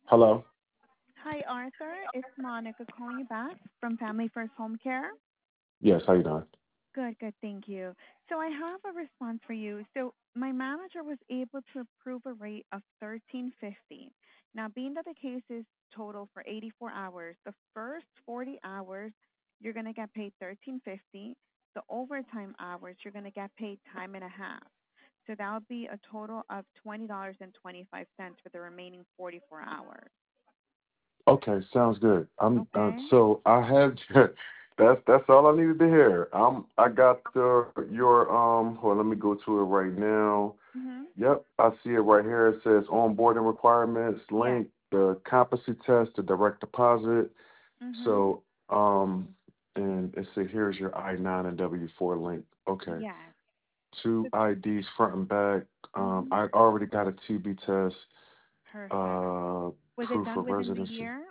Hello. Hi, Arthur. It's Monica calling you back from Family First Home Care. Yes, how you doing? Good, good, thank you. So I have a response for you. So my manager was able to approve a rate of 1350. Now, being that the case is total for 84 hours, the first 40 hours you're going to get paid 1350. The overtime hours you're going to get paid time and a half. So that'll be a total of $20.25 for the remaining 44 hours. Okay, sounds good. I'm Okay? so I have that's all I needed to hear. I got your hold on, let me go to it right now. Mhm. Yep, I see it right here. It says onboarding requirements, Yes. link, the competency test, the direct deposit. Mhm. So and it says here's your I-9 and W-4 link. Okay. Yes. Two So, IDs front and back. mhm. I already got a TB test, Perfect. Was it proof done of within the residency. year?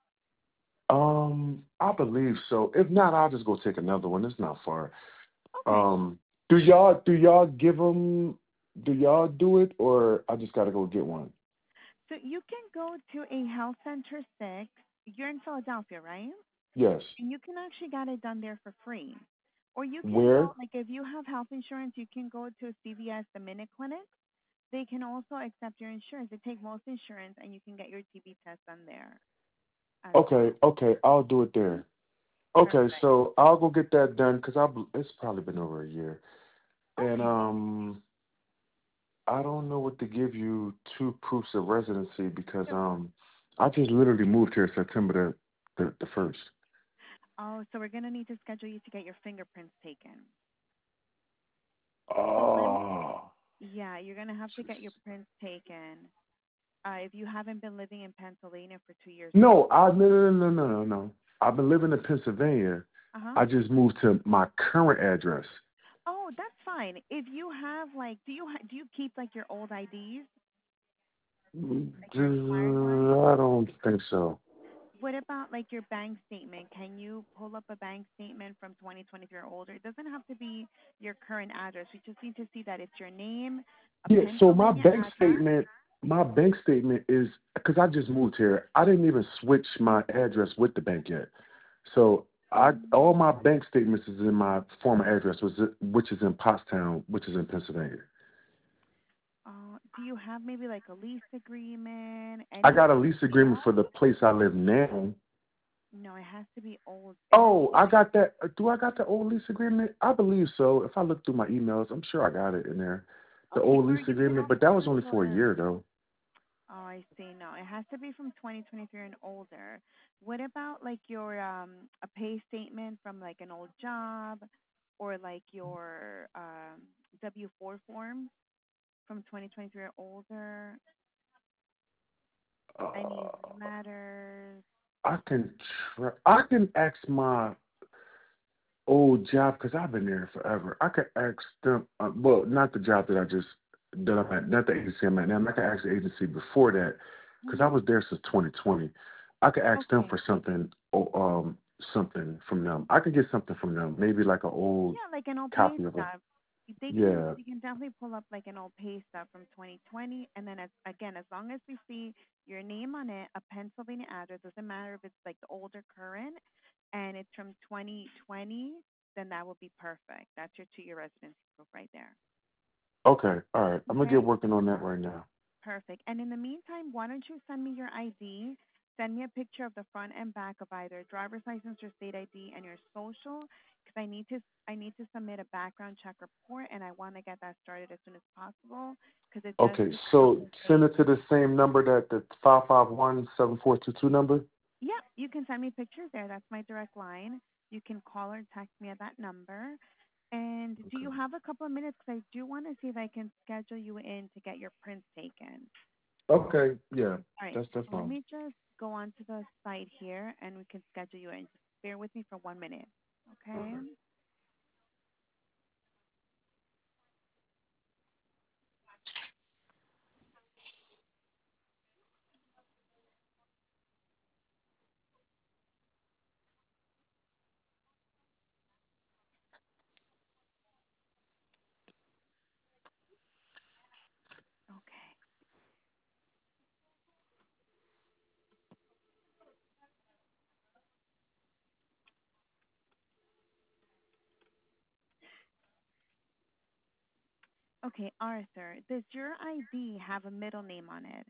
I believe so. If not, I'll just go take another one. It's not far. Okay. Um, do y'all give them? Do y'all do it, or I just gotta go get one? So you can go to a health center six. You're in Philadelphia, right? Yes. And you can actually get it done there for free. Or you can go, Where? like if you have health insurance, you can go to CVS, the Minute Clinic. They can also accept your insurance. They take most insurance, and you can get your TB test done there as Okay, well. okay, I'll do it there. Okay, Perfect. so I'll go get that done because it's probably been over a year, and Okay. I don't know what to give you two proofs of residency because So, I just literally moved here September the first. oh, so we're gonna need to schedule you to get your fingerprints taken. So let me, Oh. yeah, you're gonna have to get your prints taken. If you haven't been living in Pennsylvania for 2 years or No, more. no. I've been living in Pennsylvania. Uh-huh. I just moved to my current address. Oh, that's fine. If you have like, do you keep like your old IDs, like your expired ones? I don't think so. What about like your bank statement? Can you pull up a bank statement from 2023 or older? It doesn't have to be your current address. We just need to see that it's your name, a Yeah, so Pennsylvania address. my bank statement is because I just moved here. I didn't even switch my address with the bank yet. So I Um, all my bank statements is in my former address, which is in Pottstown, which is in Pennsylvania. do you have maybe like a lease agreement, I any got a sort of lease agreement for deal? the place I live now. No, it has to be old. It has Oh, I got that. Do I got the old lease agreement? I believe so. If I look through my emails, I'm sure I got it in there. The okay, old or lease you can agreement, but that also was only go for a to. year though. Oh, I see. No, it has to be from 2023 and older. What about like your a pay statement from like an old job or like your W-4 form from 2023 or older? Any Uh, letters? I can I can ask my old job because I've been there forever. I could ask them. Well, not the job that I'm at, not the agency I'm at now. I could ask the agency before that because I Mhm. was there since 2020. I could ask them Okay. for something. Something from them. I could get something from them. Maybe like an old Yeah, like an old pay copy of a. stub. Yeah. They can definitely pull up like an old pay stub from 2020, and then as long as we see your name on it, a Pennsylvania address, doesn't matter if it's like the old or current, and it's from 2020, then that will be perfect. That's your 2-year residency proof right there. Okay. All right. I'm gonna get Okay. working on that right now. Perfect. And in the meantime, why don't you send me your ID? Send me a picture of the front and back of either driver's license or state ID and your social, because I need to submit a background check report, and I want to get that started as soon as possible because it does Okay. take a So couple of send days. it to the same number that the 551-7422 number. Yeah, you can send me pictures there. That's my direct line. You can call or text me at that number. And do Okay. you have a couple of minutes? Because I do want to see if I can schedule you in to get your prints taken. Okay. Yeah. All right, That's so let fine. me just go on to the site here and we can schedule you in. Just bear with me for 1 minute. Okay? Okay. Okay, Arthur, does your ID have a middle name on it?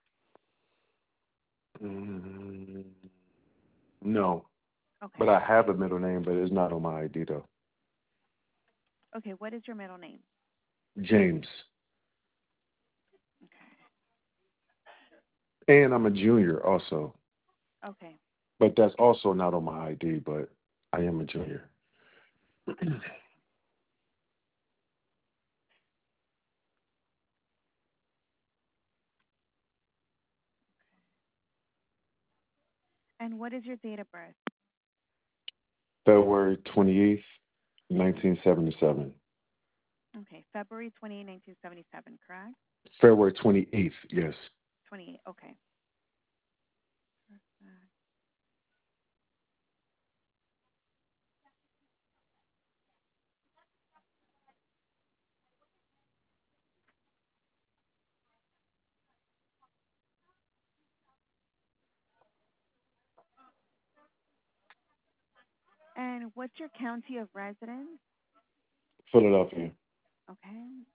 Mm, no, but Okay. I have a middle name, but it's not on my ID though. Okay, what is your middle name? James, Okay. and I'm a junior also, Okay. but that's also not on my ID. But I am a junior. And what is your date of birth? February 28th, 1977. Okay, February 28, 1977, correct? February 28th, yes. 28, okay. And what's your county of residence? Philadelphia. Okay.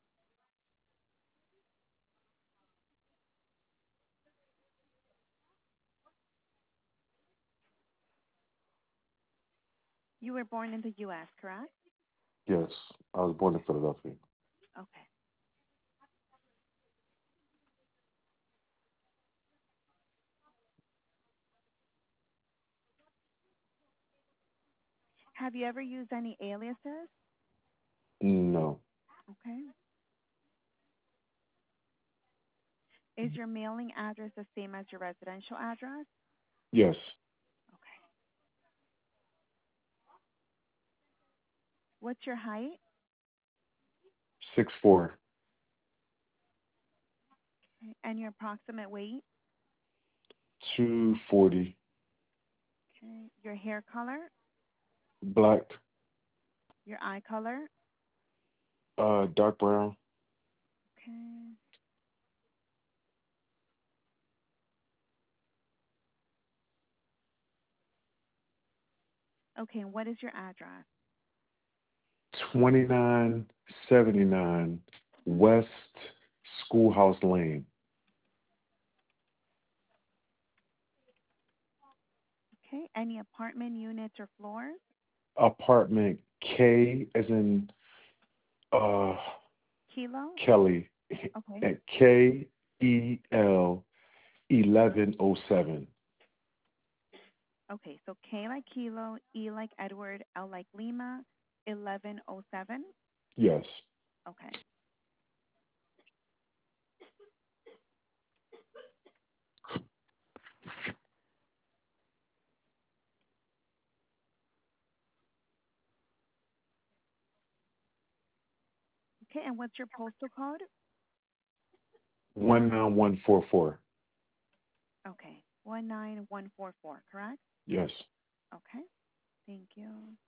You were born in the U.S., correct? Yes, I was born in Philadelphia. Okay. Have you ever used any aliases? No. Okay. Is your mailing address the same as your residential address? Yes. Okay. What's your height? 6'4", Okay. And your approximate weight? 240, Okay. Your hair color? black, Your eye color? dark brown. Okay. Okay. And what is your address? 2979 West Schoolhouse Lane, Okay. Any apartment units or floors? apartment K as in uh Kilo? Kelly Okay. at KEL 1107. Okay. So K like kilo, E like Edward, L like Lima, 1107. Yes. Okay. Okay. And what's your postal code? 19144. Okay. 19144, correct? Yes. Okay. Thank you.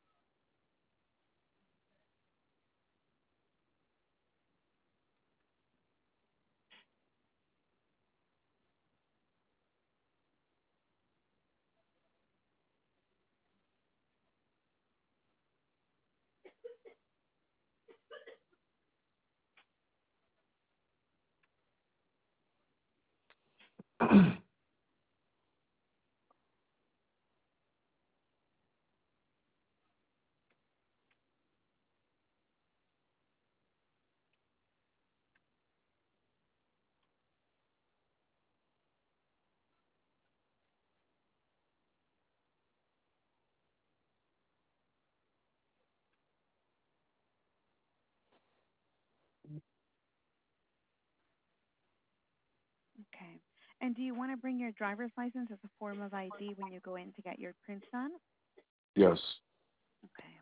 Okay. And do you want to bring your driver's license as a form of ID when you go in to get your prints done? Yes. Okay.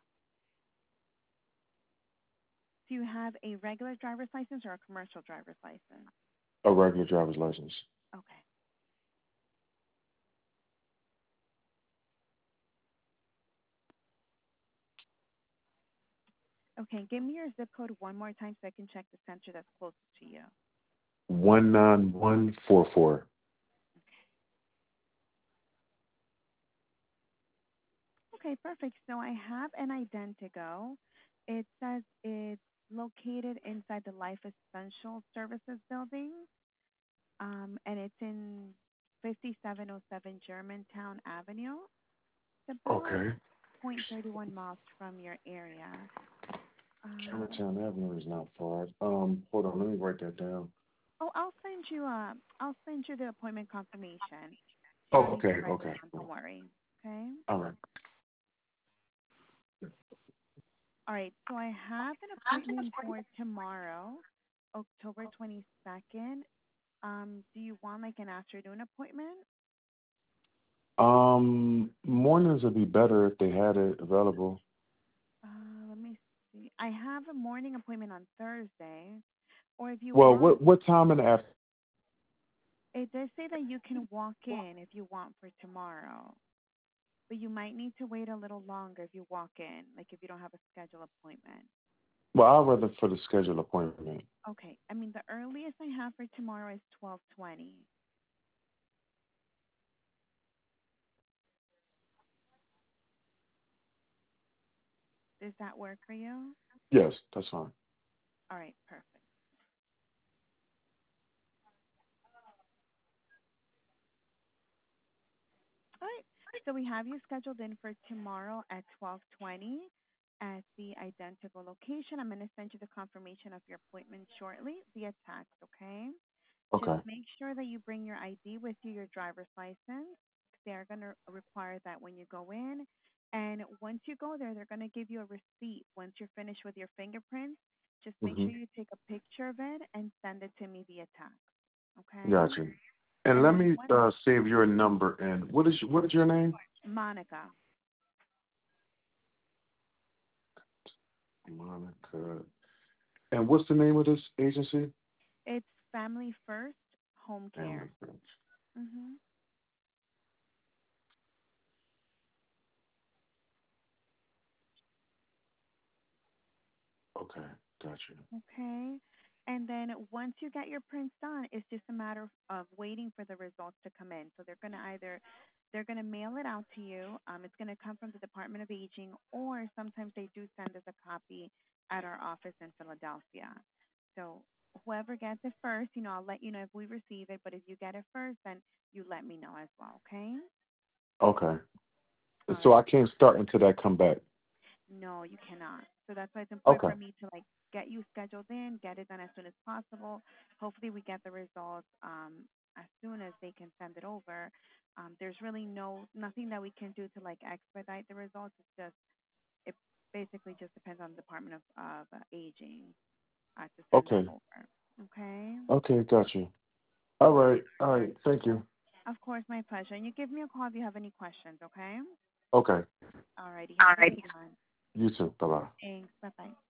Do you have a regular driver's license or a commercial driver's license? A regular driver's license. Okay. Okay. Give me your zip code one more time so I can check the center that's closest to you. 19144. Okay, perfect. So I have an Identigo. It says it's located inside the Life Essential Services building, and it's in 5707 Germantown Avenue. It's about Okay. 0.31 miles from your area. Um, Germantown Avenue is not far. Hold on, let me write that down. oh, I'll send you the appointment confirmation. You Oh, don't need to okay, write it okay, down. Don't cool. worry. Okay. All right. All right. So I have an appointment for tomorrow, October 22nd. Do you want like an afternoon appointment? Mornings would be better if they had it available. Let me see. I have a morning appointment on Thursday, or if you Well, want, what time in the afternoon? it does say that you can walk in if you want for tomorrow, but you might need to wait a little longer if you walk in, like if you don't have a scheduled appointment. Well, I'd rather for the scheduled appointment. Okay. I mean, the earliest I have for tomorrow is 12:20. Does that work for you? Yes, that's fine. All right, perfect. All right. So we have you scheduled in for tomorrow at 12:20 at the identical location. I'm going to send you the confirmation of your appointment shortly via text, okay? Just Okay. make sure that you bring your ID with you, your driver's license. They're going to require that when you go in. And once you go there, they're going to give you a receipt. Once you're finished with your fingerprints, just make Mm-hmm. sure you take a picture of it and send it to me via text, okay? Gotcha. And And let then me what, save your number. And what is your name? Monica, Monica. And what's the name of this agency? it's Family First Home Family Care. Friends. Mhm. Okay, gotcha. Okay. And then once you get your prints done, it's just a matter of waiting for the results to come in. So they're gonna mail it out to you. It's gonna come from the Department of Aging, or sometimes they do send us a copy at our office in Philadelphia. So whoever gets it first, I'll let you know if we receive it. But if you get it first, then you let me know as well. Okay. Okay. All So I right. can't start until that come back. No, you cannot. So that's why it's important Okay. for me to like get you scheduled in, get it done as soon as possible. Hopefully, we get the results as soon as they can send it over. There's really nothing that we can do to like expedite the results. It basically just depends on the Department of Aging to send that Okay. over. Okay. Okay, gotcha. All right. All right. Thank you. Of course, my pleasure. And you give me a call if you have any questions. Okay. Okay. Alrighty. Have a good one. You too. Bye bye. Thanks. Bye bye.